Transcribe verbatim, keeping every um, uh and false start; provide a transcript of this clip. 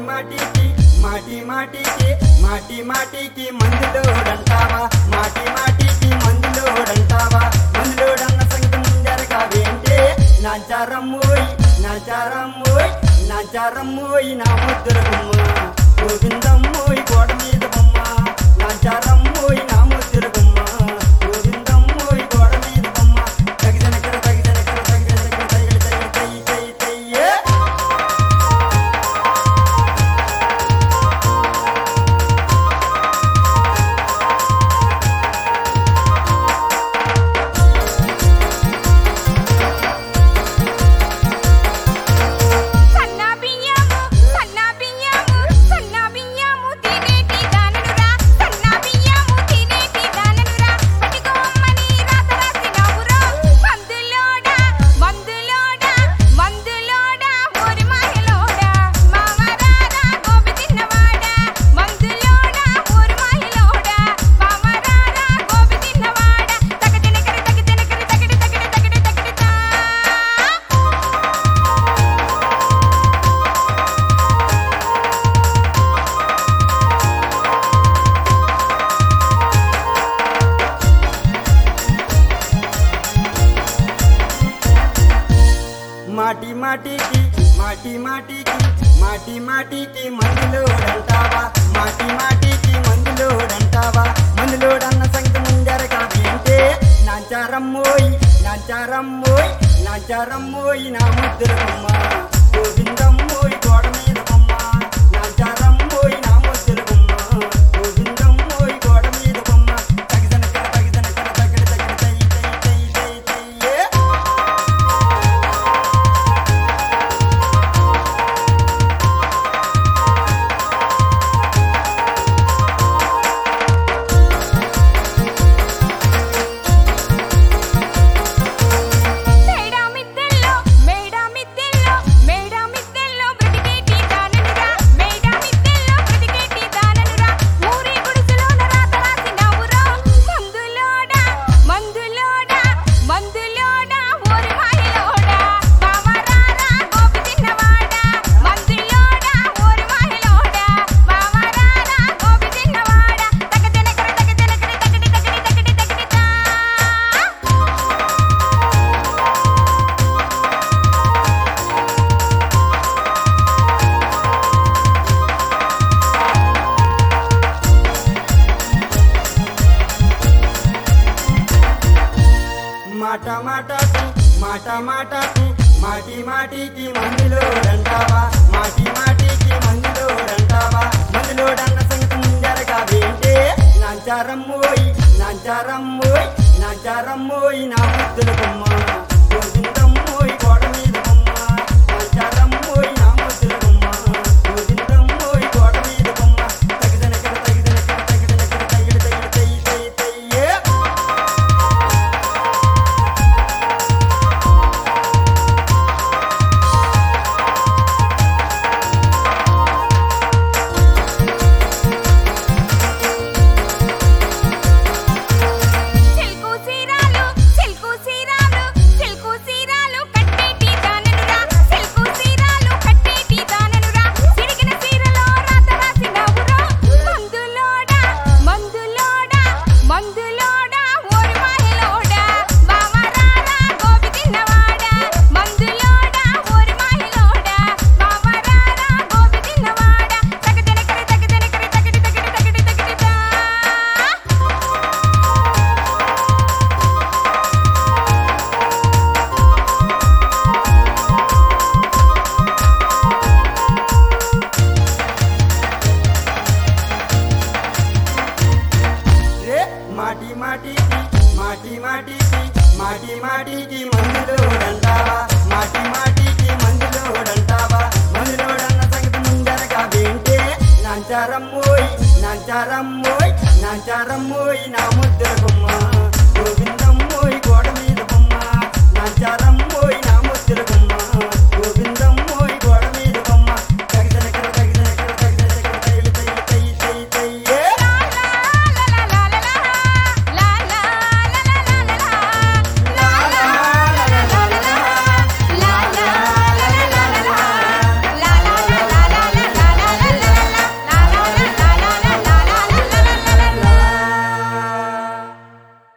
మాటికి మాటి మాటికి మాటి మాటికి మందులోడంటావా మాటి మాటికి మందులోడంటావా మందులోడన్న సంగతి ముందరగావేంటే నాచారమ్మోయ్ నాచారమ్మోయ్ నాచారమ్మోయ్ నా ముద్దురగుమ్మ గోవిందమ్మోయ్ గోడ మీద బొమ్మ నాచారమ్మోయ్ నా ముద్దురగుమ్మ గోవిందమ్మోయ్ గోడ మీద బొమ్మ తగిదనకర తగిదనకర తగిదనకర తగిడ తగిడ తై తై తయ్యే మాటి మాటికి మాటి మాటికి మాటి మాటికి మందులోడంటావా మాటి మాటికి మందులోడంటావా మందులోడన్న సంగతి ముందరగావేంటే నాచారమ్మోయ్ నాచారమ్మోయ్ నాచారమ్మోయ్ నా ముద్దురగుమ్మ గోవిందమ్మోయ్ గోడ మీద బొమ్మ నాచారమ్మోయ్ నా ముద్దురగుమ్మ గోవిందమ్మోయ్ గోడ మీద బొమ్మ తగిదనకర తగిదనకర తగిడ తగిడ తై తై తై తై తయ్యే మాట మాటకు మాట మాటకు మాటి మాటికి మందులోడంటావా మాటి మాటికి మందులోడంటావా మందులోడన్న సంగతి ముందరగావేంటే నాచారమ్మోయ్ నాచారమ్మోయ్ నాచారమ్మోయ్ నా ముద్దురగుమ్మ గోవిందమ్మోయ్ గోడ మీద బొమ్మ నాచారమ్మోయ్ నా ముద్దురగుమ్మ గోవిందమ్మోయ్ గోడ మీద బొమ్మ తగిదనకర తగిదనకర తగిదనకర తగిడ తగిడ తై తై తయ్యే మాటి మాటికి మాటి మాటికి మాటి మాటికి మందులోడంటావా మాటి మాటికి మందులోడంటావా మందులోడన్న సంగతి ముందరగావేంటే నాచారమ్మోయ్ నాచారమ్మోయ్ నాచారమ్మోయ్ నా ముద్దురగుమ్మ గోవిందమ్మోయ్ గోడ మీద బొమ్మ నాచారమ్మ